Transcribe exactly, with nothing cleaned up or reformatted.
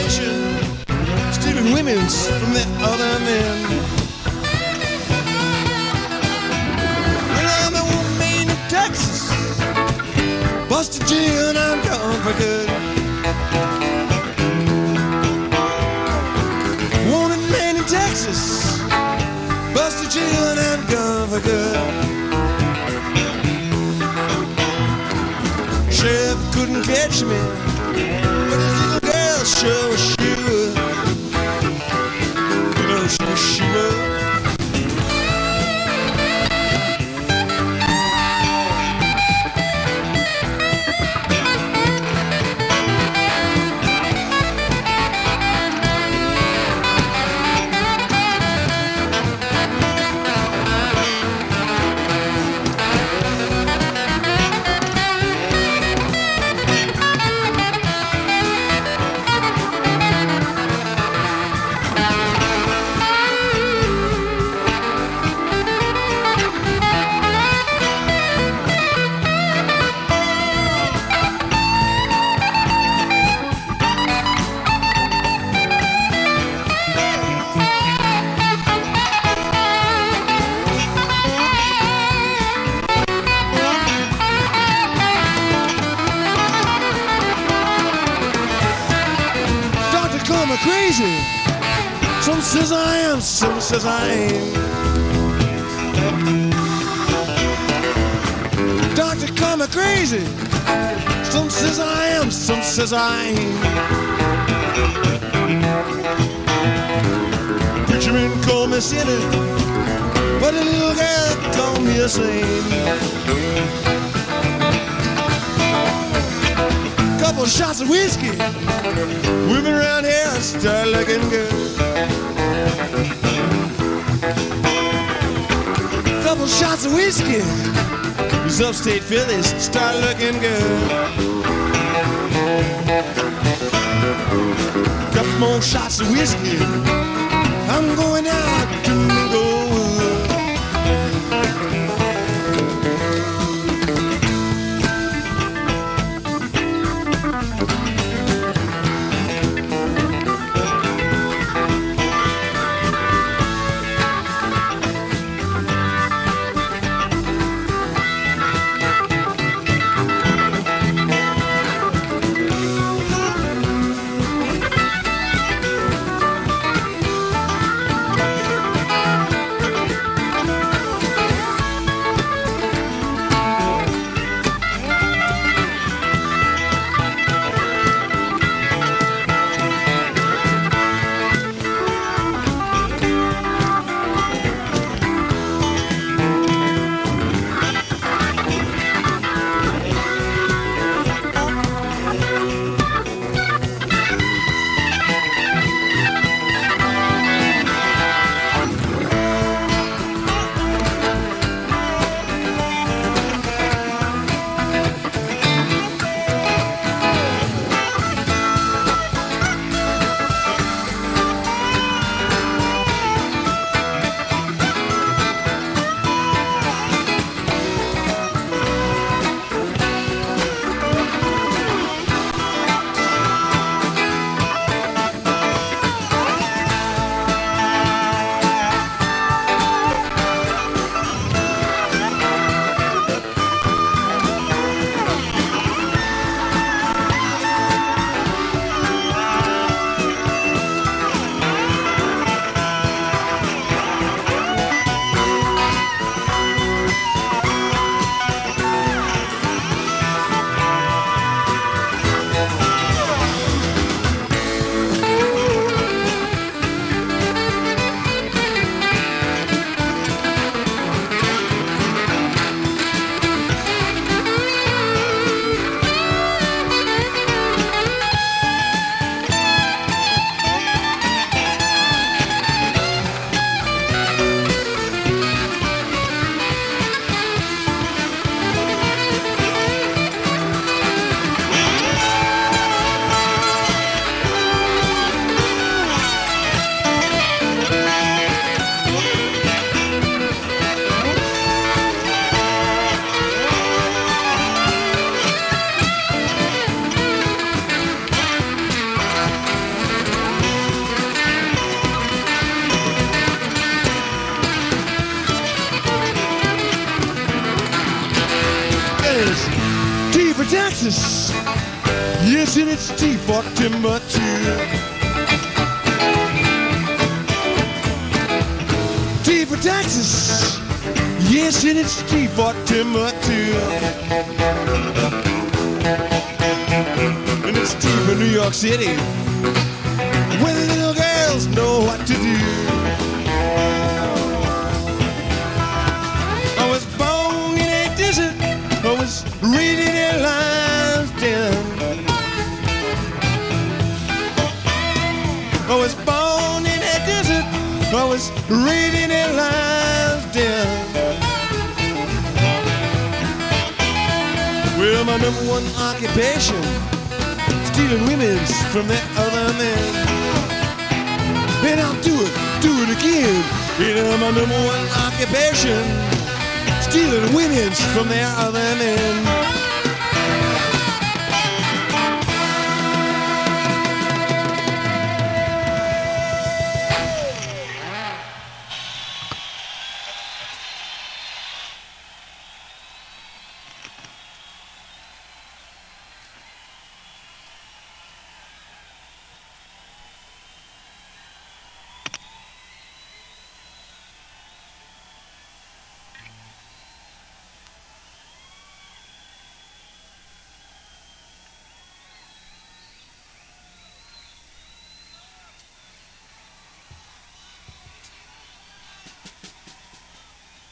protection, stealing women's from the other men. When I'm in Maine, Texas, busted jail and I'm gone for good. Wanted man in Texas, busted jail and I'm gone for good. Sheriff couldn't catch me, but his little girl sure was she would. You know she was she would. Crazy. Some says I am, some says I ain't. Doctor call me crazy. Some says I am, some says I ain't. Preacher man called me sinner, but a little girl called me a saint. Couple shots of whiskey, women around here start looking good. Couple shots of whiskey, these upstate Phillies start looking good. Couple more shots of whiskey, I'm going out to Inglewood. Texas. Yes, and it's T for Timbuktu. T for Texas. Yes, and it's T for Timbuktu. And it's T for New York City, where the little girls know what to do. I was born in a desert. I was reading their lines down. I was born in a desert. I was reading their lines down. Well, my number one occupation, stealing women's from their other men. And I'll do it, do it again. You know, my number one occupation, stealing women's from their other men.